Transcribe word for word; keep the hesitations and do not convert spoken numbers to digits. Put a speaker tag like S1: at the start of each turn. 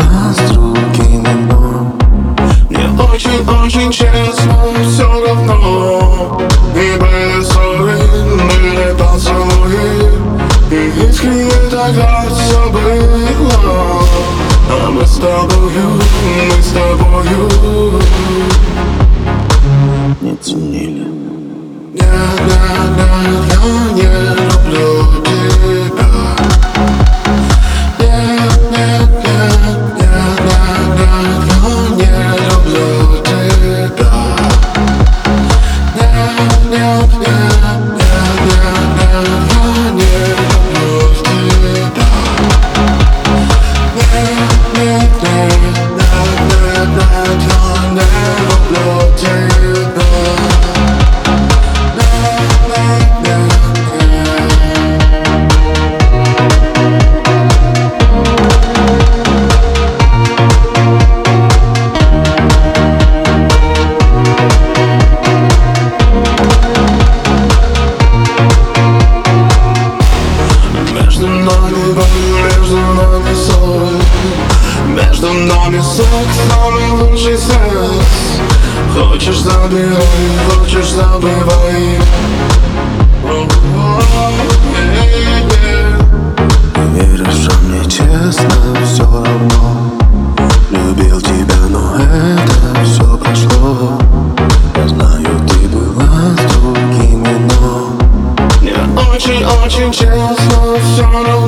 S1: была с другим, но
S2: мне очень-очень честно все равно. И были ссоры, были поцелуи, и искренне тогда все было. А мы с тобою, мы с тобою
S1: не ценили.
S2: Нет, нет, нет, я не люблю тебя. Нет, нет, нет, нет, нет, нет, я не люблю тебя. Нет, нет, нет, нет, нет, нет, я не люблю тебя. Нет, нет, нет, нет, нет, нет, я не люблю тебя. Между нами боль, между нами соль, между нами секс, самый лучший секс. Хочешь забирай, хочешь забывай.
S1: Веришь, что мне честно все равно. Любил тебя, но это все прошло. Я знаю, ты была с другими, но
S2: мне очень-очень честно все равно.